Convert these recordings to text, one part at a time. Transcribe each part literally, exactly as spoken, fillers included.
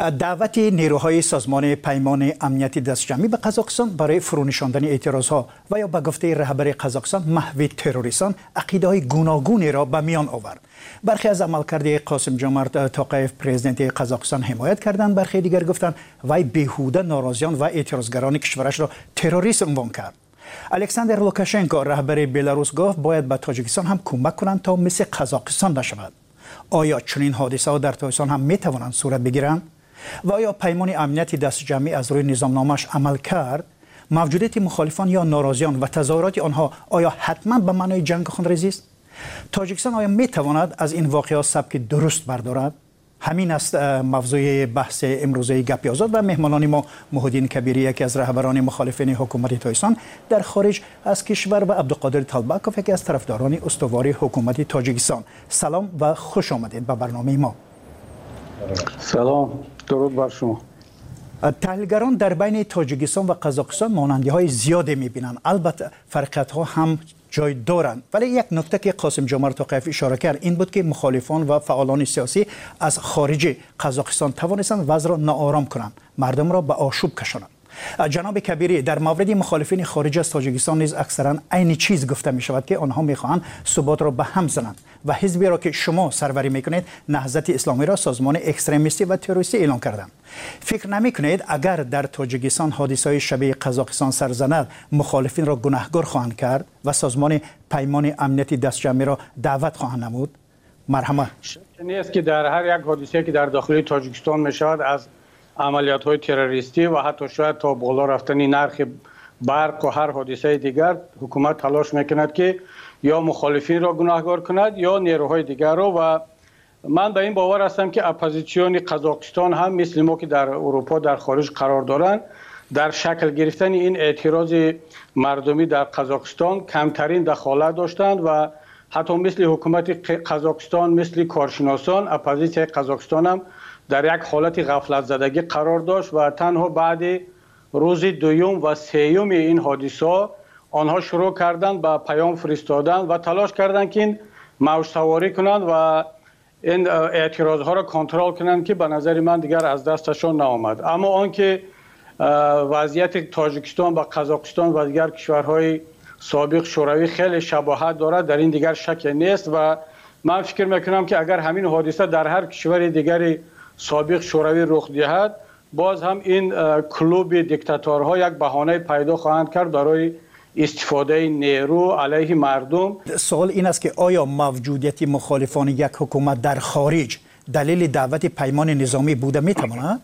دعوت نیروهای سازمان پیمان امنیتی دستجمعی به قزاقستان برای فرونشاندن اعتراضها و یا به گفته رهبر قزاقستان محو تروریستان عقیده‌های گوناگونی را به میان آورد. برخی از عملکرد قاسم جمعت توقیف پرزیدنت قزاقستان حمایت کردند، برخی دیگر گفتند وی بیهوده ناراضیان و اعتراضگران کشورش را تروریست عنوان کرد. الکساندر لوکاشنکو رهبر بلاروس گفت باید به تاجیکستان هم کمک کنند تا مثل قزاقستان نشود. آیا چنین حادثه ها در تاجیکستان هم می توانند صورت بگیرند؟ و آیا پیمان امنیتی دست جمعی از روی نظامنامه‌اش عمل کرد؟ موجودیت مخالفان یا ناراضیان و تظاهرات آنها آیا حتما به معنای جنگ خونریزی است؟ تاجیکستان آیا می تواند از این واقعات سبک درست بردارد؟ همین است موضوع بحث امروزه گپی آزاد و مهمانان ما محمد کبیری، یکی از رهبران مخالفین حکومت تاجیکستان در خارج از کشور، و عبدالقادر طالبکوف، یکی از طرفداران استوار حکومت تاجیکستان. سلام و خوش آمدید به برنامه ما. سلام، درود بر شما. تحلیلگران در بین تاجیکستان و قزاقستان مانندی‌های زیادی می‌بینند، البته فرقیت‌ها هم جای دارند، ولی یک نکته که قاسم جمعت توقیف اشاره کرد این بود که مخالفان و فعالان سیاسی از خارج قزاقستان توانستند وضع را ناآرام کنند، مردم را به آشوب کشانند. جناب کبیری، در مورد مخالفین خارج از تاجیکستان نیز اکثرا عین چیز گفته می شود که آنها میخواهند ثبات را به هم زنند و حزبی را که شما سروری میکنید، نهضت اسلامی، را سازمان اکستریمیستی و تروریستی اعلام کردند. فکر نمی کنید اگر در تاجیکستان حادثه‌های شبیه قزاقستان سر زند مخالفین را گناهکار خواهند کرد و سازمان پیمان امنیتی دستجمعی را دعوت خواهند نمود؟ مرحمت. شک نیست که در هر یک حادثه که در داخل تاجیکستان می شود، از عملیات های تروریستی و حتی شاید تا بالا رفتن نرخ برق و هر حادثه دیگر، حکومت تلاش میکند که یا مخالفین را گناهکار کند یا نیروهای دیگر را. و من به این باور هستم که اپوزیسیون قزاقستان هم مثل ما که در اروپا در خارج قرار دارند، در شکل گرفتن این اعتراض مردمی در قزاقستان کمترین دخالت داشتند و حتی مثل حکومت قزاقستان، مثل کارشناسان، اپوزیسیون قزاقستان هم در یک حالت غفلت زدگی قرار داشت و تنها بعد روز دوم و سوم این حادثه آنها شروع کردند به پیام فرستادن و تلاش کردند که این موج سواری کنند و این اعتراض ها را کنترل کنند که به نظر من دیگر از دستشان نآمد. اما آنکه وضعیت تاجیکستان و قزاقستان و دیگر کشورهای سابق شوروی خیلی شباهت دارد، در این دیگر شک نیست و من فکر میکنم که اگر همین حادثه در هر کشور دیگری سابق شوروی رخ دهد، باز هم این کلوب دیکتاتورها یک بهانه پیدا خواهند کرد برای استفاده نیرو علیه مردم. سوال این است که آیا موجودیت مخالفان یک حکومت در خارج دلیل دعوت پیمان نظامی بوده میتواند؟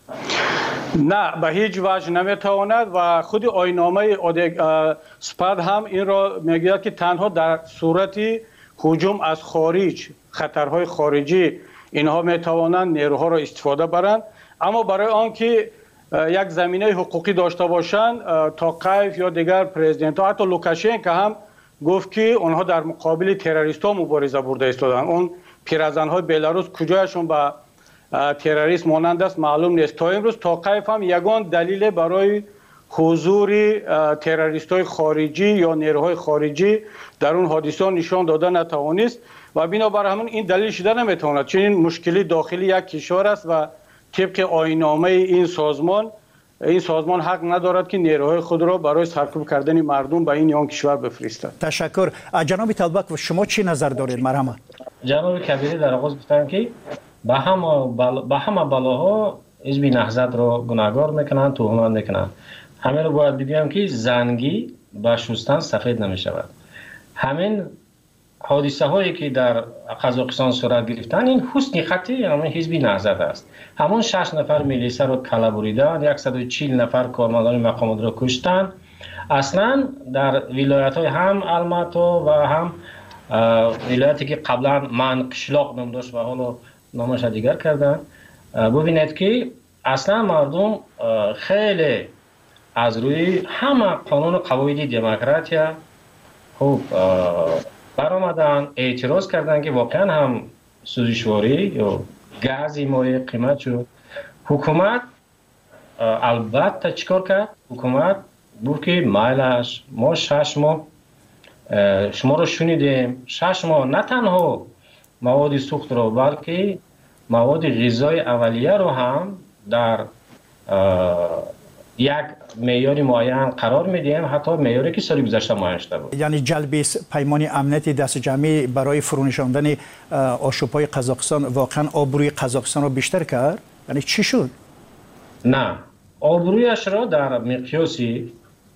نه، به هیچ وجه نمیتواند و خود آیین‌نامه سپد هم این را میگوید که تنها در صورت هجوم از خارج، خطرهای خارجی، اینها میتوانند نیروها را استفاده برند. اما برای آنکه یک زمینه حقوقی داشته باشند، توقیف یا دیگر پرزیدنت ها، حتی لوکاشنکو هم گفت که آنها در مقابل تروریست ها مبارزه برده ایستادند. اون پیرزن های بلاروس کجایشون به تروریست مانند است معلوم نیست. تا امروز توقیف هم یگان دلیل برای حضور تروریست های خارجی یا نیروهای خارجی در اون حادثه نشان داده نتوانست و بنابر همون این دلیل شده نمیتواند، چون این مشکلی داخلی یک کشور است و طبق آیین‌نامه این سازمان این سازمان حق ندارد که نیروهای خود را برای سرکوب کردن مردم به این یا آن کشور بفرستد. تشکر. جناب طالبک، و شما چی نظر دارید؟ مرحمت. جناب کبیری در آغاز گفتن که به همه بلا به همه بلاها حزب نهضت را گناهکار میکنند، تهمت میکنند. همین رو باید بگویم که زنگی با شستن سفید نمیشود. همین حادثه هایی که در قزاقستان صورت گرفتن، این حسن خطی همین حزب نهضت است. همون شش نفر میلیسه رو کلا بریدن، صد و چهل نفر کارمندان مقامات رو کشتن. اصلا در ولایت های هم الماتو و هم ولایتی که قبلا من قشلاق نام داشت و حالا نامش دیگر کردن، ببینید که اصلا مردم خیلی از روی همه قانون و قواعد دموکراتیا خوب برآمدن، اعتراض کردن که واقعا هم سوزشواری یا گازی مایع قیمت شد. حکومت البته چیکار کرد؟ حکومت گفت که مایلش ما شش ماه شما رو شنیدیم، شش ماه نه تنها مواد سوخت رو بلکه مواد غذای اولیه رو هم در یک معیار معین قرار میدیم، حتی معیاری که سال گذشته معین شده بود. یعنی جلب پیمان امنیتی دست جمعی برای فرونشاندن آشوب‌های قزاقستان واقعا آبروی قزاقستان رو بیشتر کرد؟ یعنی چی شد؟ نه، آبرویش را در مقیاسی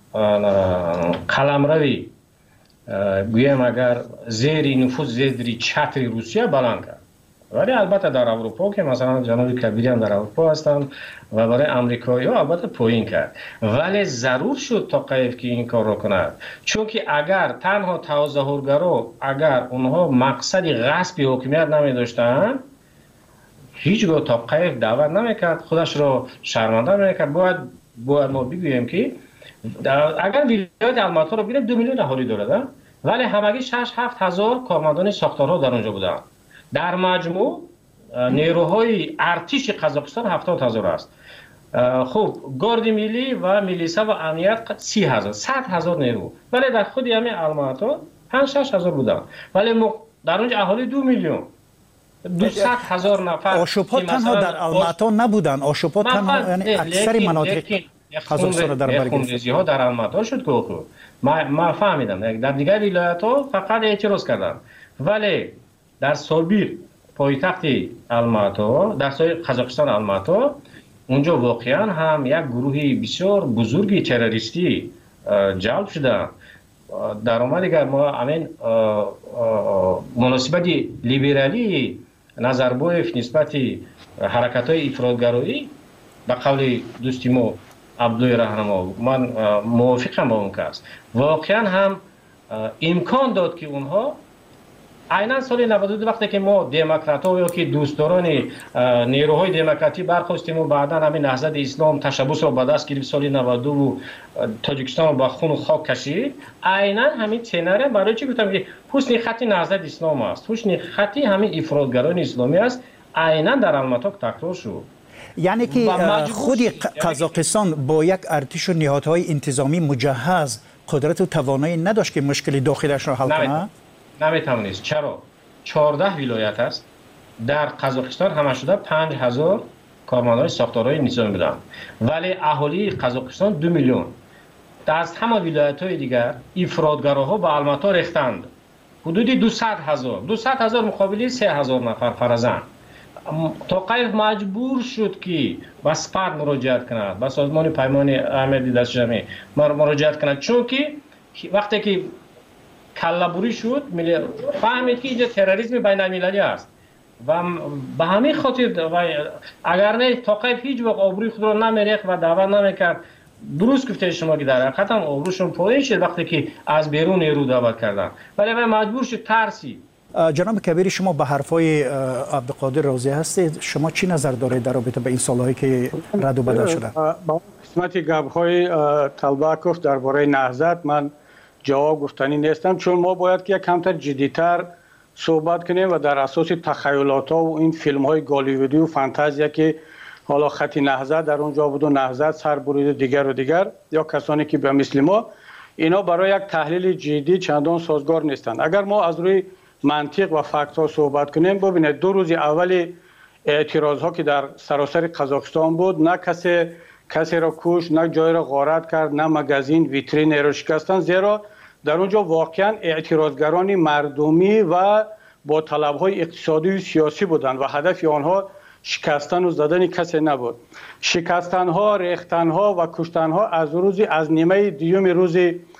قلمروی گویم اگر زیر نفوذ زیر چتر روسیه بلند کرد. ولی البته در اروپا که مثلا جناب کبیری هم در اروپا هستند و برای امریکایی ها البته پایین کرد، ولی ضرور شد توقیف که این کار رو کند، چون که اگر تنها تظاهرگرا اگر اونها مقصد غصب حکومت نمی داشتن هیچگاه توقیف دعوت نمیکرد، خودش رو شرمنده میکرد. باید باید ما بگوییم که اگر ولایت الماتا رو ببینید دو میلیون اهالی داره، ولی همگی شش هفت هزار کارمندان ساختارها در اونجا بودن. در مجموع نیروهای ارتش قزاقستان هفتاد هزار است. خب گارد ملی و میلیسا و امنیت سی هزار، صد هزار نیرو، ولی در خود همین الماتا پنج شش هزار بودن، ولی در اونجا اهالی دو میلیون دویست هزار نفر. آشوب‌ها تنها در الماتا نبودن، آشوب‌ها تنها یعنی اکثر مناطق قزاقستان در بر گرفت. ها در الماتا شد که خب ما ما فهمیدم در دیگر ولایت‌ها فقط اعتراض کردن، ولی در سابیر پایتخت الماتا در سای قزاقستان الماتا اونجا واقعا هم یک گروهی بسیار بزرگی تروریستی جلب شدن. در اومد اگر ما همین مناسبت لیبرالی نظربایف نسبت حرکت های افراطگرایی به قول دوستی ما عبدوی رهنما من موافقم با اون کس، واقعا هم امکان داد که اونها عیناً سال نود و دو وقتی که ما دموکرات‌ها یا که دوستداران نیروهای دموکراتی برخواستیم و بعدا همین نهضت اسلام تشبث رو به دست گرفت سال نود و دو و تاجیکستان رو با خون و خاک کشید، عیناً همین سناریو برای چی گفتم که حسن خطی نهضت اسلام است، حسن خطی همین افراطگران اسلامی است، عیناً در الماتا تکرار شد. یعنی که خود قزاقستان با یک ارتش و نهادهای انتظامی مجهز قدرت و توانایی نداشت که مشکل داخلش را حل کنه؟ نمیتوانست. چرا؟ چهارده ولایت است در قزاقستان، همه شده پنج هزار کارمندان ساختارهای نظامی بودند، ولی اهالی قزاقستان دو میلیون. از همه ولایت‌های دیگر افراطگراها به الماتا ریختند، حدود دویست هزار دویست هزار مقابل سه هزار نفر فرزند. توقیف مجبور شد که به سپاه مراجعت کند، به سازمان پیمان امنیتی دست جمعی مراجعت کند، چون که وقتی که کله‌بری شد فهمید که اینجا تروریسم بین المللی است و به همین خاطر اگر نه توقیف هیچ وقت آبروی خود را نمیریخت و دعوت نمیکرد. درست گفته شما که در حقیقت هم آبروشون پایین شد وقتی که از بیرون نیرو دعوت کردن، ولی مجبور شد ترسی. جناب کبیری، شما به حرفای عبدالقادر راضی هستید؟ شما چی نظر دارید در رابطه به این سالهایی که رد و بدل شده؟ با قسمت گپ‌های طلبکوف درباره نهضت من جواب گفتنی نیستم، چون ما باید که یک کمتر جدی‌تر صحبت کنیم و در اساس تخیلات ها و این فیلم های گالیوودی و فانتزیا که حالا خط نهضت در اونجا بود و نهضت سر برید دیگر و دیگر یا کسانی که به مثل ما، اینا برای یک تحلیل جدی چندان سازگار نیستند. اگر ما از روی منطق و فکت ها صحبت کنیم، ببینید دو روز اول اعتراض ها که در سراسر قزاقستان بود، نه کسی کسی را کش، نه جای را غارت کرد، نه مگزین ویترین را شکستن، زیرا در اونجا واقعا اعتراضگران مردمی و با طلبهای اقتصادی و سیاسی بودند و هدف آنها شکستن و زدن کسی نبود. شکستن ها، ریختن ها و کشتن ها از روز از نیمه دیوم روز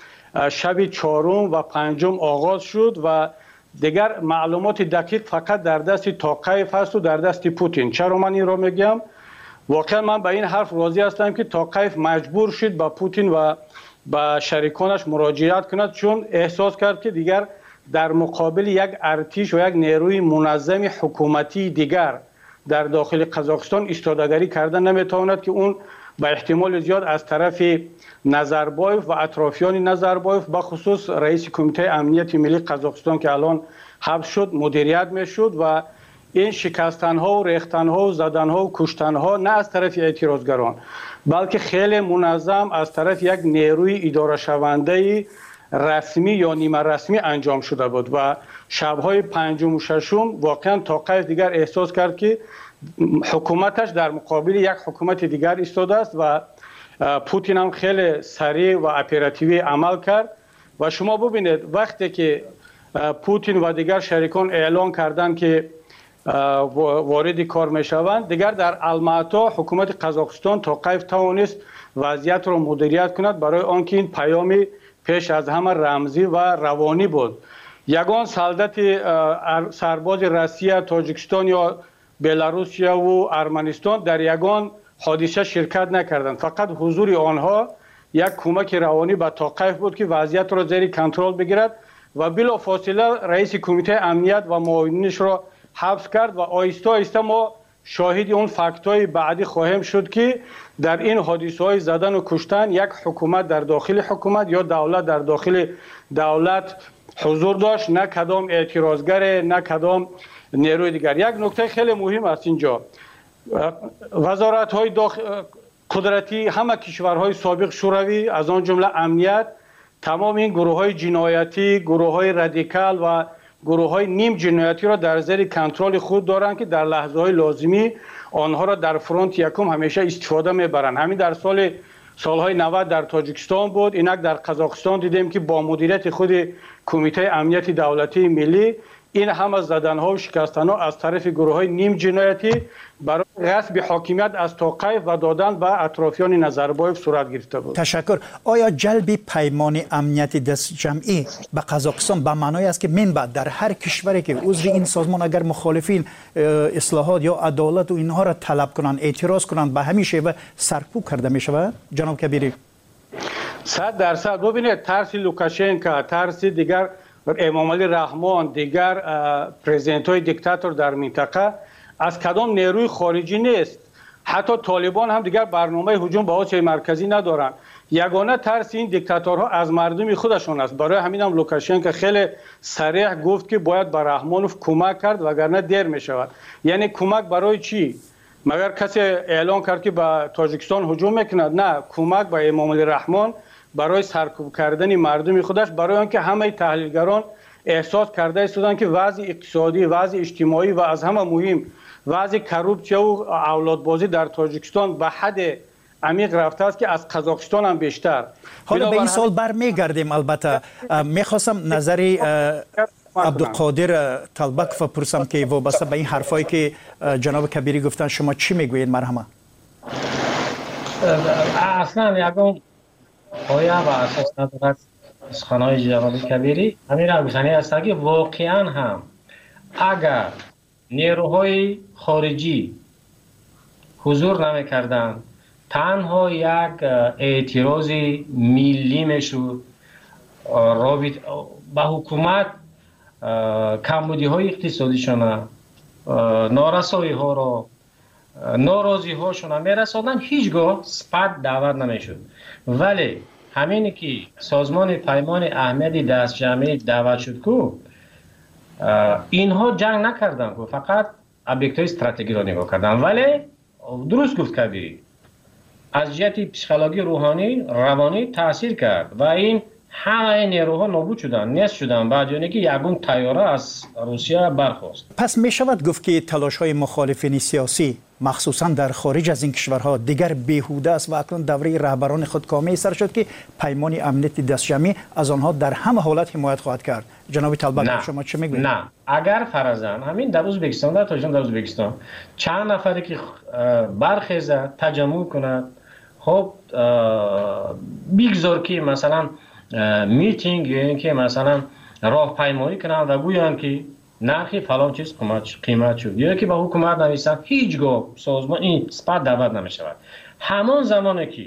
شب چهارم و پنجم آغاز شد و دیگر معلومات دقیق فقط در دست توقیف هست و در دست پوتین. چرا من این را میگم؟ واقعا من به این حرف راضی هستم که توقیف مجبور شد با پوتین و با شریکانش مراجعت کند، چون احساس کرد که دیگر در مقابل یک ارتش و یک نیروی منظم حکومتی دیگر در داخل قزاقستان ایستادگی کردن نمیتواند که اون به احتمال زیاد از طرف نظربایف و اطرافیان نظربایف به خصوص رئیس کمیته امنیت ملی قزاقستان که الان حبس شد مدیریت میشد و این شکستن ها و ریختن ها و زدن ها و کشتن ها نه از طرف اعتراضگران بلکه خیلی منظم از طرف یک نیروی اداره شونده رسمی یا نیمه رسمی انجام شده بود و شبهای پنجم و ششم واقعا توقیف دیگر احساس کرد که حکومتش در مقابل یک حکومت دیگر ایستاده است و پوتین هم خیلی سریع و اپراتیوی عمل کرد و شما ببینید وقتی که پوتین و دیگر شریکان اعلان کردند که وارد کار میشوند، دیگر در الماتا حکومت قزاقستان تا قیف توانست وضعیت را مدیریت کند، برای آنکه این پیامی پیش از همه رمزی و روانی بود. یگان سلطت سرباز روسیه، تاجیکستان یا بلاروسیا و ارمنستان در یگان حادثه شرکت نکردند، فقط حضور آنها یک کمک روانی به تاقیف بود که وضعیت را زیر کنترل بگیرد و بلا فاصله رئیس کمیته امنیت و معاونینش را حبس کرد و آهسته آهسته ما شاهد اون فکت‌های بعدی خواهیم شد که در این حادثه‌های زدن و کشتن یک حکومت در داخل حکومت یا دولت در داخل دولت حضور داشت، نه کدام اعتراضگر، نه کدام نیروی دیگر. یک نکته خیلی مهم است اینجا، وزارت‌های داخل قدرتی همه کشورهای سابق شوروی از آن جمله امنیت تمام این گروه‌های جنایتی، گروه‌های رادیکال و گروه‌های نیم جنایتی را در زیر کنترل خود دارند که در لحظه‌های لازمی آنها را در فرانت یکم همیشه استفاده می‌برند. همین در سال سالهای نود در تاجیکستان بود، اینک در قزاقستان دیدیم که با مدیریت خود کمیته امنیت دولتی ملی این همه زدن‌ها و شکستن‌ها از طرف گروه‌های نیم جنایتی برای غصب حاکمیت از توقیف و دادن به اطرافیان نظربایف صورت گرفته بود. تشکر. آیا جلب پیمان امنیت دست جمعی به قزاقستان به معنای است که من بعد در هر کشوری که عضو این سازمان اگر مخالفین اصلاحات یا عدالت و اینها را طلب کنند، اعتراض کنند، به همین شیوه سرکوب کرده می شود؟ جناب کبیری. صد درصد. ببینید ترس لوکاشنکو، ترس دیگر امام علی رحمان، دیگر پرزیدنت های دیکتاتور در منطقه از کدام نیروی خارجی نیست. حتی طالبان هم دیگر برنامه هجوم به آسیای مرکزی ندارند. یگانه ترس این دیکتاتورها از مردم خودشون است. برای همین هم لوکاشنکو خیلی صریح گفت که باید به رحمانوف کمک کرد وگرنه دیر می شود. یعنی کمک برای چی؟ مگر کسی اعلان کرد که به تاجیکستان هجوم میکند؟ نه، کمک به امام علی رحمان برای سرکوب کردن مردم خودش، برای آنکه همه تحلیلگران احساس کرده ایستادند که وضع اقتصادی، وضع اجتماعی و از همه مهم وضع کروپسیا و اولادبازی در تاجیکستان به حد عمیق رفته است که از قزاقستان هم بیشتر. حالا به این سال برمیگردیم. البته میخواستم نظری عبدالقادر طلبک بپرسم که وابسته به این حرفایی که جناب کبیری گفتن شما چی میگویید؟ مرحمه. اصلا یکم پایه و اساس ندارد سخنهای جناب کبیری همین را گفتنی است که واقعا هم اگر نیروهای خارجی حضور نمی کردن، تنها یک اعتراض ملی میشد رابط با حکومت، کمبودی های اقتصادیشان، نارسایی ها را، ناراضی هاشون میرساندن، هیچگاه سپد دعوت نمیشد. ولی همینی که سازمان پیمان اهمیتی دست جمعی دعوت شد که اینها جنگ نکردن، که فقط ابیکت های استراتژی را نگاه کردن. ولی درست گفت کبیری، از جهت پسیکولوژی روحانی روانی تاثیر کرد و این همه نیروها نابود شدن، نیست شدن، بعد یعنی که یگون طیاره از روسیه برخاست. پس می شود گفت که تلاش های مخالفین سیاسی مخصوصا در خارج از این کشورها دیگر بیهوده است و اکنون دوره رهبران خودکامه سر شد که پیمان امنیت دست جمعی از آنها در همه حالت حمایت خواهد کرد. جناب طلبک شما چه میگویید؟ نه، اگر فرضاً همین در ازبکستان، در تاجیکستان، در ازبکستان چند نفری که برخیزه تجمع کند، خب بیگذار که مثلا میتینگ یا اینکه مثلا راهپیمایی کنند و گویند که نرخ فلان چیز قیمت شد، یا که به حکومت نویسند، هیچگاه سازمان این سپاه دعوت نمی شود. همان زمانی که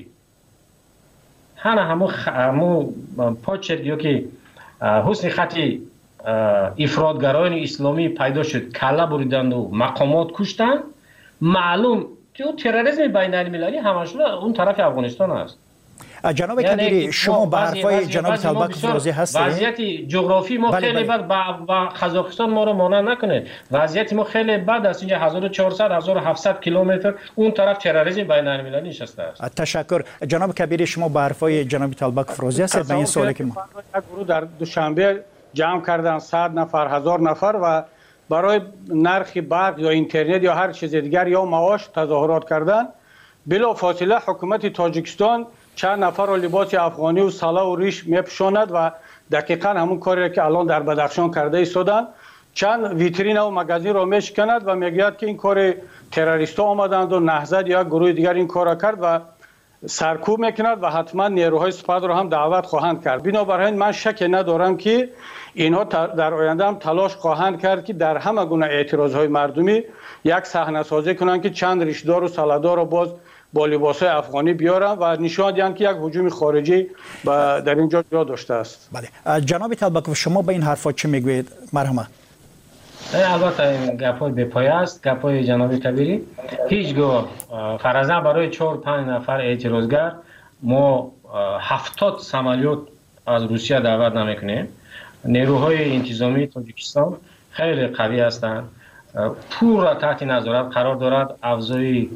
همه همو همو پاچت یا که حسن خطی افراطگرایان اسلامی پیدا شد، کله بریدند و مقامات کشتند، معلوم که تروریسم بین المللی همشون اون طرف افغانستان است. جناب کبیری شما به حرفای جناب طلبک راضی هستید؟ وضعیت جغرافی ما خیلی بد، با قزاقستان ما رو مانع نکنه. وضعیت ما خیلی بد است. اینجا هزار و چهارصد هزار و هفتصد کیلومتر اون طرف تروریسم بین المللی نشسته است. تشکر. جناب کبیری شما به حرفای جناب طلبک راضی هستید؟ به این سوالی که ما یک گروه در دوشنبه جمع کردن صد نفر، هزار نفر و برای نرخ برق یا اینترنت یا هر چیز دیگر یا معاش تظاهرات کردن، بلا فاصله حکومت تاجیکستان چند نفر را لباس افغانی و سلا و ریش میپوشاند و دقیقا همون کاری که الان در بدخشان کرده ایستادن، چند ویترین و مگزین را میشکند و میگوید که این کار تروریستا آمدند و نهضت یا گروه دیگر این کار را کرد و سرکوب میکند و حتما نیروهای سپاه را هم دعوت خواهند کرد. بنابراین من شک ندارم که اینها در آینده هم تلاش خواهند کرد که در همه گونه اعتراضهای مردمی یک صحنه سازی کنند که چند ریشدار و سلادار را باز با لباسهای افغانی بیارن و نشان دهند که یک هجوم خارجی در اینجا جا داشته است. بله جناب طلبکوف، شما به این حرفا چه میگویید؟ مرحمت. البته این گپای بپایه است، گپای جناب کبیری. هیچگاه فرضاً برای چهار پنج نفر اعتراضگر ما هفتاد سمالیات از روسیه دعوت نمیکنیم. نیروهای انتظامی تاجیکستان خیلی قوی هستند، پور را تحت نظارت قرار دارد افزای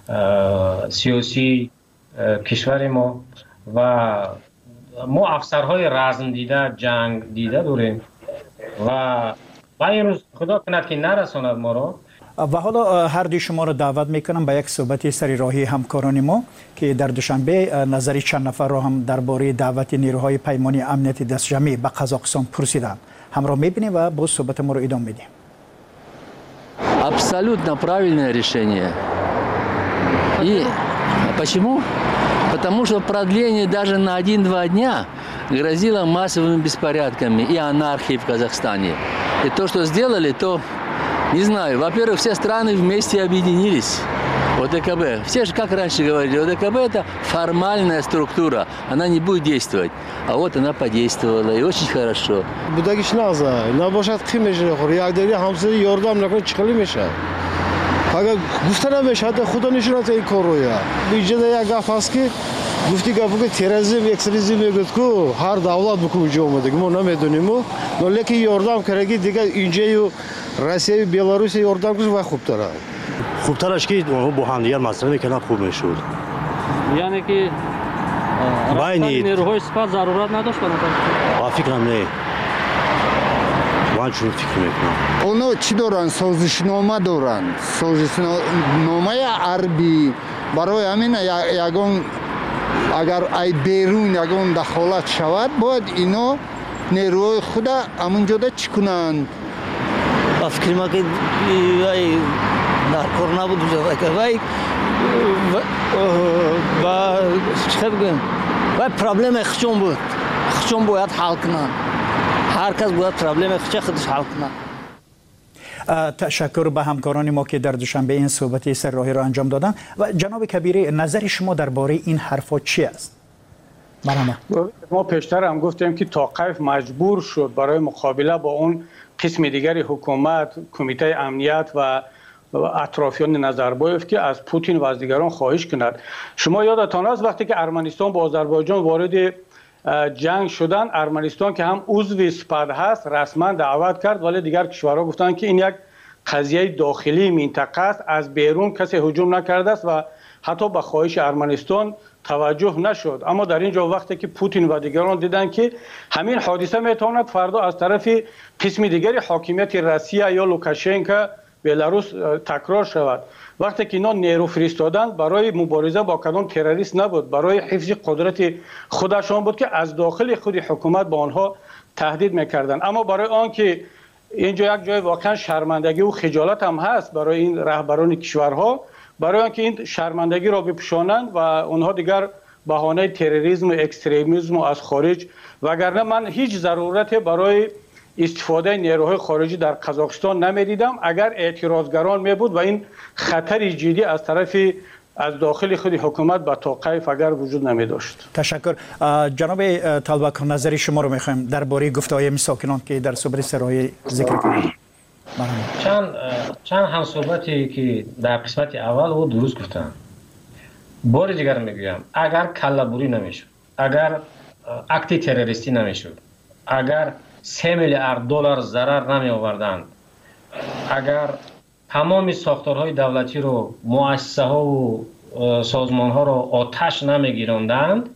سیاسی کشور ما و ما افسرهای رزم دیده، جنگ دیده داریم و و این روز خدا کند که نرساند ما را. و حالا هر دوی شما را دعوت میکنم به یک صحبت سری راهی همکاران ما که در دوشنبه نظری چند نفر را هم درباره دعوت نیروهای پیمانی امنیت دستجمعی به قزاقستان پرسیدند. همراه میبینیم و باز صحبت ما رو ادامه میدیم. Абсолютно правильное решение. И почему? Потому что продление даже на один-два дня грозило массовыми беспорядками и анархией в Казахстане. И то, что сделали, то, не знаю, во-первых, все страны вместе объединились. ОДКБ. Все же, как раньше говорили, ОДКБ – это формальная структура, она не будет действовать. А вот она подействовала, и очень хорошо. Будагиш наза, набошад химеше, ягдери хамсы Йордан након чикали мешад. Ага гуфтана мешад, худа нишунат ин короя. Биджеда як гаф аст ки гуфти гапу ки терроризм, экстремизм мегӯяд ку ҳар давлат бу куҷо омадаги мо намедонему, но лекин ёрдам караги дигар инҷаю Россия, Беларусь ёрдам куш ва хубтар аст. خوبترش که با هم دیگر مصرف میکنن خوب میشود. یعنی که رفتن نیروهای سپاه ضرورت نداشت با فکرم نه. من چون فکر میکنم. اونا چی دارن؟ سازشنامه دارن. سازشنامه عربی برای همین یگان اگر ای بیرون یگان دخالت شود باید اینا نیروهای خود همونجا چی کنند؟ با فکر ما که کار نبود که وای با چه بگم وای پرابلم خشم بود خشم باید حل کنن هر کس باید پرابلم خشم خودش حل کنن. تشکر به همکاران ما که در دوشنبه این صحبت سر راهی را انجام دادن. و جناب کبیری نظر شما درباره این حرفا چی است؟ مرحبا. ما پیشتر هم گفتیم که توقیف مجبور شد برای مقابله با اون قسم دیگری حکومت، کمیته امنیت و اطرافیان نظربایف که از پوتین و از دیگران خواهش کند. شما یادتان است وقتی که ارمنستان با آذربایجان وارد جنگ شدن، ارمنستان که هم عضو سپاه هست رسما دعوت کرد، ولی دیگر کشورها گفتند که این یک قضیه داخلی منطقه است، از بیرون کسی هجوم نکرده است و حتی به خواهش ارمنستان توجه نشد. اما در اینجا وقتی که پوتین و دیگران دیدن که همین حادثه میتواند فردا از طرف قسم دیگری حاکمیت روسیه یا لوکاشنکو بلاروس تکرار شود، وقتی که اینا نیرو فرستادن برای مبارزه با کدام تروریست نبود، برای حفظ قدرت خودشان بود که از داخل خود حکومت با آنها تهدید میکردن. اما برای آنکه اینجا یک جای واقعا شرمندگی و خجالت هم هست برای این رهبران کشورها، برای آنکه این شرمندگی را بپوشانند و اونها دیگر بهانه تروریسم و اکستریمیسم از خارج، وگرنه من هیچ ضرورت برای استفاده نیروهای خارجی در قزاقستان نمیدیدم اگر اعتراضگران می بود و این خطر جدی از طرف از داخل خود حکومت به توقیف اگر وجود نمی داشت. تشکر. جناب طلبک نظری شما رو میخوایم درباره گفته‌های ساکنان که در صحبت سرای ذکر کردید. چند چند هم صحبتی که در قسمت اول او درست گفتن. بار دیگر میگویم اگر کله‌بری نمیشد، اگر اکت تروریستی نمیشد، اگر سه میلیارد دلار ضرر نمی آوردند، اگر تمام ساختارهای دولتی رو مؤسسه ها و سازمان ها رو آتش نمی گیراندند،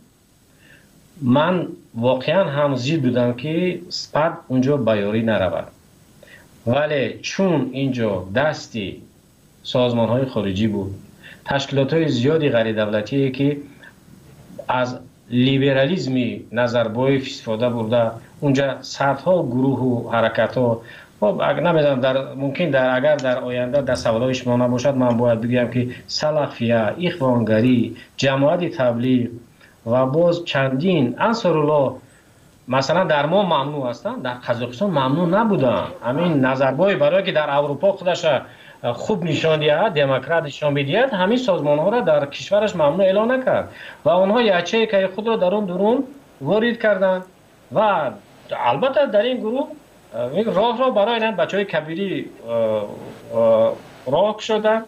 من واقعا هم زید بودم که سپاه اونجا بیاری نرود. ولی چون اینجا دستی سازمان های خارجی بود، تشکیلات های زیادی غیر دولتی که از لیبرالیزمی نظربای استفاده برده، اونجا صدها گروه و حرکت ها، خب نمیدونم در ممکن در اگر در آینده در سوالای شما نباشد من باید بگم که سلفیه، اخوانگری، جماعت تبلیغ و باز چندین انصارالله مثلا در ما ممنوع هستند، در قزاقستان ممنوع نبودن. همین نظربای برای که در اروپا خودش خوب نشان دهد، دموکرات نشان بدهد، همین سازمان ها را در کشورش ممنوع اعلان نکرد و آنها یچه که خود را در اون درون وارد کردند و البته در این گروه راه را برای این بچه های کبیری راه شدن،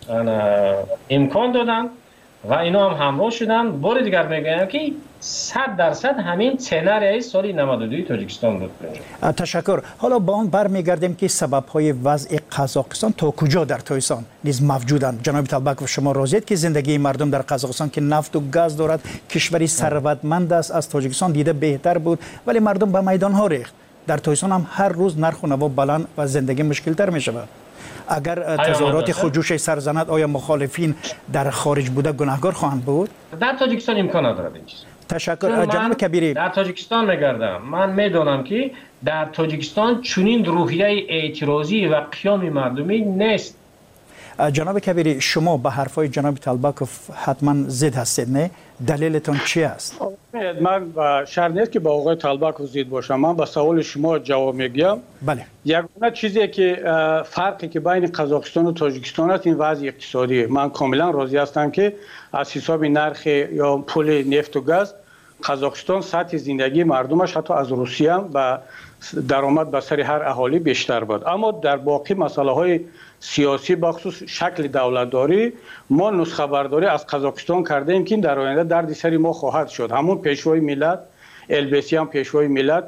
امکان دادن و اینا هم همراه شدن. بار دیگر میگم که صد درصد همین سناریوی سال نود و دو تاجیکستان بود. تشکر. حالا با آن برمیگردیم که سبب‌های وضع قزاقستان تا کجا در تویسان نیز موجودند. جناب طالبکوف، شما راضیید که زندگی مردم در قزاقستان که نفت و گاز دارد، کشوری ثروتمند است، از تاجیکستان دیده بهتر بود، ولی مردم به میدان ها ریخت. در تویسان هم هر روز نرخ و نوا بلند و زندگی مشکل تر می شود. اگر تظاهرات خودجوش سرزند، آیا مخالفین در خارج بوده گناهکار خواهند بود؟ در تاجیکستان امکان ندارد این چیز. تشکر. جناب کبیری، در تاجیکستان میگردم، من میدونم که در تاجیکستان چنین روحیه اعتراضی و قیام مردمی نیست. جناب کبیری، شما به حرفای جناب طالبکوف حتما ضد هستید، نه؟ دلیلتون چی است؟ من شرط نیست که با آقای طالبکوف ضد باشم. من به سوال شما جواب میگم. بله. یگانه چیزی که فرقی که بین قزاقستان و تاجیکستان است، این وضع اقتصادی. من کاملا راضی هستم که از حساب نرخ یا پول نفت و گاز قزاقستان سطح زندگی مردمش حتی از روسیه هم به درآمد به سر هر اهالی بیشتر بود. اما در باقی مسئله های سیاسی بخصوص شکل دولتداری ما نسخه برداری از قزاقستان کرده ایم که در آینده دردی سری ما خواهد شد. همون پیشوای ملت، البسی هم پیشوای ملت،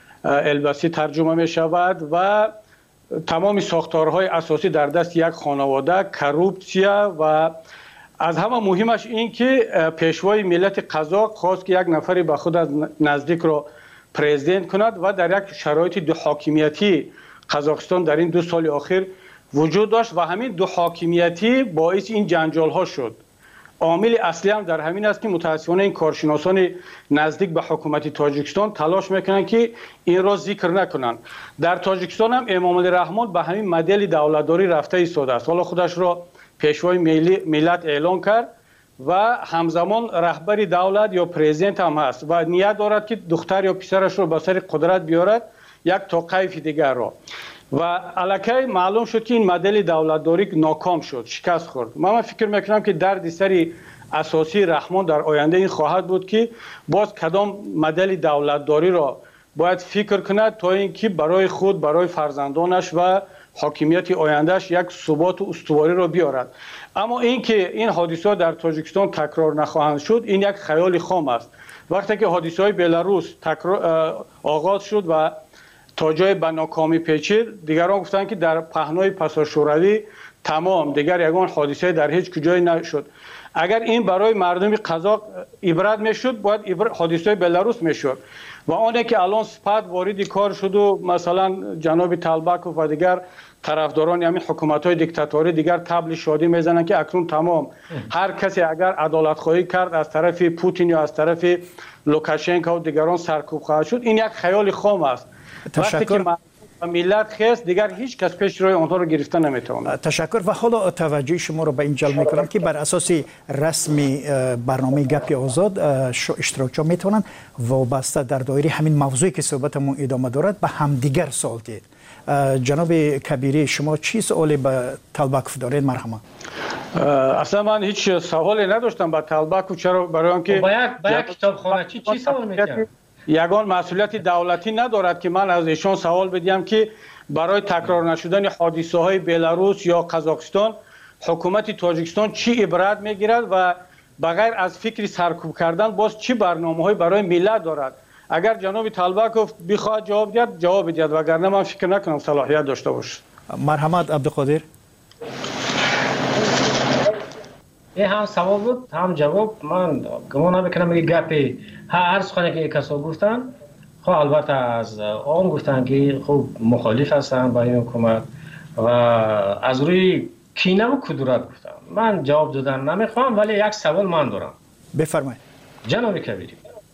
البسی ترجمه می شود و تمام ساختارهای اساسی در دست یک خانواده، کروپسیا و از همه مهمش این که پیشوای ملت قزاق خواست که یک نفری به خود از نزدیک را پرزیدنت کند و در یک شرایط دو حاکمیتی قزاقستان در این دو سال اخیر وجود داشت و همین دو حاکمیتی باعث این جنجال ها شد. عامل اصلی هم در همین است که متاسفانه این کارشناسان نزدیک به حکومت تاجیکستان تلاش میکنن که این را ذکر نکنن. در تاجیکستان هم امام علی رحمان به همین مدل دولتداری رفته ایستاده است. حالا خودش را پیشوای ملت اعلان کرد و همزمان رهبری دولت یا پرزیدنت هم هست و نیت دارد که دختر یا پسرش را به سر قدرت بیارد یک توقیف دیگر را. و الکی معلوم شد که این مدل دولتداری ناکام شد، شکست خورد. من فکر میکنم که درد سری اساسی رحمان در آینده این خواهد بود که باز کدام مدل دولتداری را باید فکر کند تا اینکه برای خود، برای فرزندانش و حاکمیت آیندهش یک ثبات و استواری را بیارد. اما اینکه این حادثات در تاجیکستان تکرار نخواهند شد، این یک خیال خام است. وقتی که حادثه های بلاروس تکرار آغاز شد و تا جای به ناکامی پیچید، دیگران گفتند که در پهنای پسا شوروی تمام، دیگر یگان حادثه در هیچ کجای نشد. اگر این برای مردم قزاق عبرت میشد، باید حادثه بلاروس میشد. و آنه که الان سپاد وارد کار شد و مثلا جناب طالبکوف و دیگر طرفداران همین حکومت‌های دیکتاتوری دیگر طبل شادی میزنن که اکنون تمام هر کسی اگر عدالت خواهی کرد از طرف پوتین یا از طرف لوکاشنکو و دیگران سرکوب خواهد شد، این یک خیال خام است. وقتی که ملت خیست، دیگر هیچ کس پیش روی آنها رو گرفتن نمیتواند. تشکر. و حالا توجه شما رو به این جلب میکنم که بر اساس رسمی برنامه گپ آزاد اشتراکچی میتونن وابسته در دایره همین موضوعی که صحبتمون ادامه دارد به همدیگر سوال دید. جناب کبیری، شما چی سوالی به طالبکوف دارید؟ مرحبا. اصلا من هیچ سوالی نداشتم به طالبکوف. چرا؟ برای آنکه با یک کتابخانه چی چی سوال میکنید؟ یگان مسئولیت دولتی ندارد که من از ایشان سوال بدیم که برای تکرار نشدن حادثه های بلاروس یا قزاقستان حکومت تاجیکستان چی عبرت میگیرد و بغیر از فکر سرکوب کردن باز چی برنامه‌های برای ملت دارد. اگر جناب طالبکوف بخواد جواب دهد جواب بدهد، وگرنه من فکر نکنم صلاحیت داشته باشه. مرحمت عبدالقادر. این هم سوال بود هم جواب. من گمان نمیکنم که گپی هر سخنی که کسا گفتن خب البته از آن گفتن که خب مخالف هستن با این حکومت و از روی کینه و کدورت گفتن. من جواب دادن نمیخوام، ولی یک سوال من دارم. بفرمایید. جناب کبیری،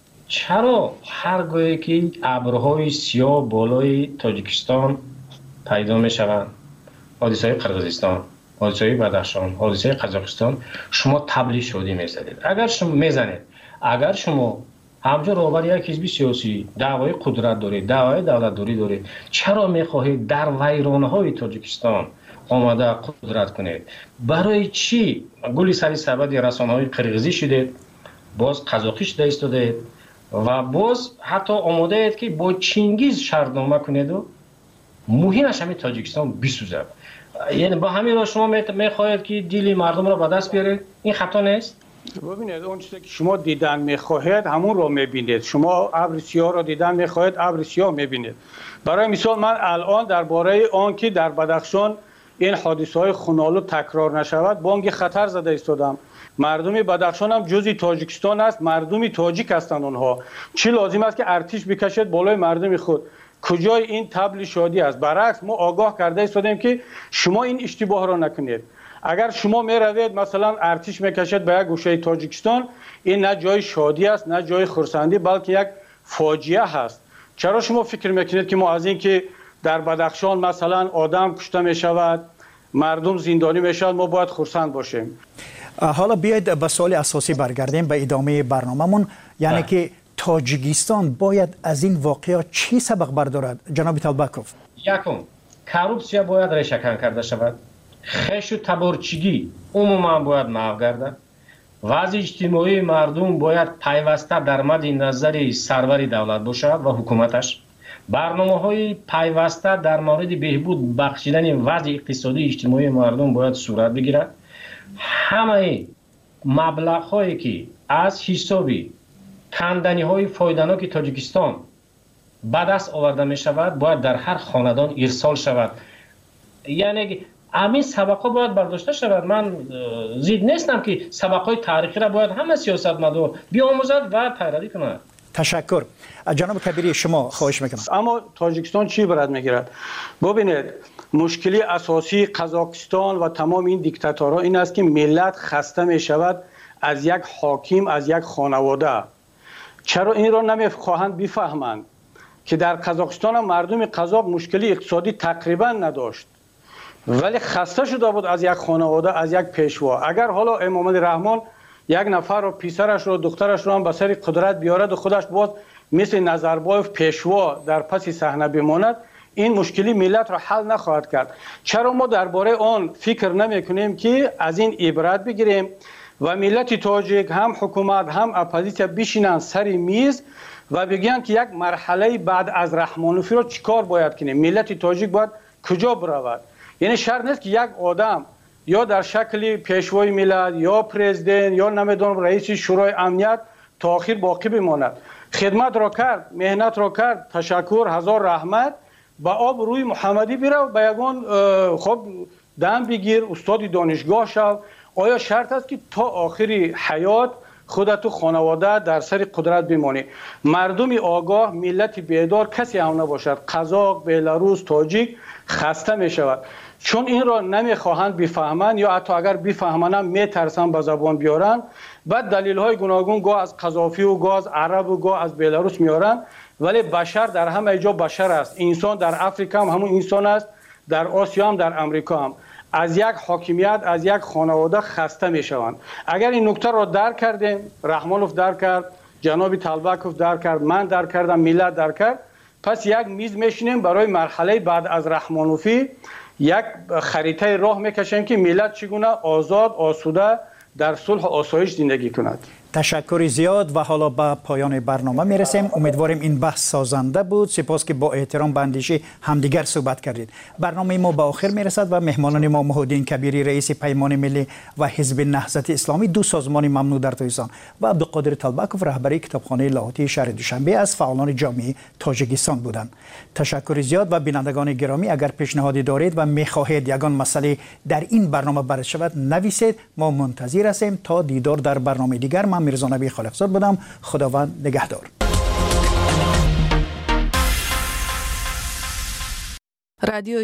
چرا هرگاهی که ابرهای سیاه بالای تاجیکستان پیدا می شوند، حادثه قرقیزستان، حادثه بدخشان، حادثه قزاقستان، شما تبلیغ شادی میزنید؟ اگر شما میزنید، اگر شما همجا رهبر یک حزب سیاسی دعوای قدرت دارید، دعوای دولت داری دارید، چرا میخواهید در ویرانه های تاجیکستان آماده قدرت کنید؟ برای چی گلی سری سبد رسانه های قرقیزی شدید، باز قزاقی شده ایستادید و باز حتی آماده اید که با چینگیز شرطنامه کنید و مهمش همین تاجیکستان بسوزد؟ یعنی با همین را شما میخواهید که دیلی مردم را به دست بیارید؟ این خطا نیست؟ ببینید اون چیزی که شما دیدن میخواهید همون رو میبینید. شما ابر سیاه را دیدن میخواهید، ابر سیاه میبینید. برای مثال من الان درباره آن که در بدخشان این حادثه های خونالو تکرار نشود بانگ خطر زده ایستادم. مردم بدخشان هم جزئی تاجیکستان است، مردمی تاجیک هستند اونها. چی لازم است که ارتش بکشد بالای مردم خود؟ کجای این طبل شادی است؟ برعکس ما آگاه کرده ایستادیم که شما این اشتباه را نکنید. اگر شما می روید مثلا ارتش میکشد به یک گوشه تاجیکستان، این نه جای شادی است نه جای خرسندی، بلکه یک فاجعه هست. چرا شما فکر میکنید که ما از این که در بدخشان مثلا آدم کشته می شود، مردم زندانی می شود، ما باید خرسند باشیم؟ حالا بیاید به سوال اساسی برگردیم به ادامه برنامه‌مون، یعنی ده. که تاجیکستان باید از این واقعه چی سبق بردارد جناب طالبکوف؟ یکم کورپسیا باید ریشه‌کن کرده شود، خش و تبارچگی عموما باید محو گردد، وضع اجتماعی مردم باید پیوسته در مد نظر سرور دولت باشد و حکومتش. برنامه های پیوسته در مورد بهبود بخشیدن وضع اقتصادی اجتماعی مردم باید صورت بگیرد. همه مبلغ هایی که از حسابی کندنی های فایده‌ناک تاجیکستان به دست آورده می شود باید در هر خاندان ارسال شود. یعنی همین سبق‌ها باید برداشته شود. من زید نیستم که سبق‌های تاریخی را باید همه سیاستمدار بیاموزد و پیروی کند. تشکر. جناب کبیری شما خواهش میکنم. اما تاجیکستان چی برات میگیرد؟ ببینید مشکلی اساسی قزاقستان و تمام این دیکتاتورها این است که ملت خسته می شود از یک حاکم، از یک خانواده. چرا این را نمیخواهند بفهمند که در قزاقستان هم مردم قزاق مشکلی اقتصادی تقریبا نداشت، ولی خسته شده بود از یک خانواده، از یک پیشوا. اگر حالا امام علی رحمان یک نفر رو پسرش رو دخترش رو هم به سر قدرت بیارد و خودش باز مثل نظربایف پیشوا در پس صحنه بماند، این مشکلی ملت را حل نخواهد کرد. چرا ما درباره آن فکر نمی کنیم که از این عبرت بگیریم و ملت تاجیک هم حکومت هم اپوزیسیا بشینن سر میز و بگن که یک مرحله بعد از رحمانوفی رو چیکار باید کنیم؟ ملت تاجیک باید کجا برود؟ یعنی شرط نیست که یک آدم یا در شکل پیشوای ملت یا پرزیدنت یا نمیدونم رئیس شورای امنیت تا آخر باقی بماند. خدمت را کرد، مهنت را کرد، تشکر، هزار رحمت، با آب روی محمدی بیره و به یگان خب دم بگیر، استاد دانشگاه شو. آیا شرط است که تا آخری حیات خودت و خانواده در سر قدرت بمانی؟ مردم آگاه، ملت بیدار کسی هم نباشد، قزاق، بلاروس، تاجیک خسته می شود چون این را نمیخواهند بفهمند، یا حتی اگر بفهمند هم میترسن به زبان بیارن. بعد دلیل های گوناگون گاه از قذافی و گاه از عرب و گاه از بلاروس میارن، ولی بشر در همه جا بشر است. انسان در افریقا هم همون انسان است، در آسیا هم در امریکا هم. از یک حاکمیت، از یک خانواده خسته میشوند. اگر این نکته را درک کردیم، رحمانوف درک کرد، جناب طالبکوف درک کرد، من درک کردم، ملت درک کرد، پس یک میز میشینیم برای مرحله بعد از رحمانوفی یک خریطه راه میکشیم که ملت چگونه آزاد، آسوده در صلح و آسایش زندگی کند. تشکر زیاد و حالا به پایان برنامه میرسیم. امیدواریم این بحث سازنده بود. سپاس که با احترام به اندیشه همدیگر صحبت کردید. برنامه ما به آخر میرسد و مهمانان ما محمودالدین کبیری رئیس پیمان ملی و حزب نهضت اسلامی، دو سازمان ممنوع در تاجیکستان، و عبدالقادر طالبکوف رهبری کتابخانه لاهوتی شهر دوشنبه از فعالان جامعه تاجیکستان بودند. تشکر زیاد. و بینندگان گرامی، اگر پیشنهادی دارید و میخواهید یگان مسئله در این برنامه بررسی شود نویسید. ما منتظر هستیم. تا دیدار در برنامه دیگر. من میرزا نبی خالقزاد بودم. خداوند نگهدار. رادیو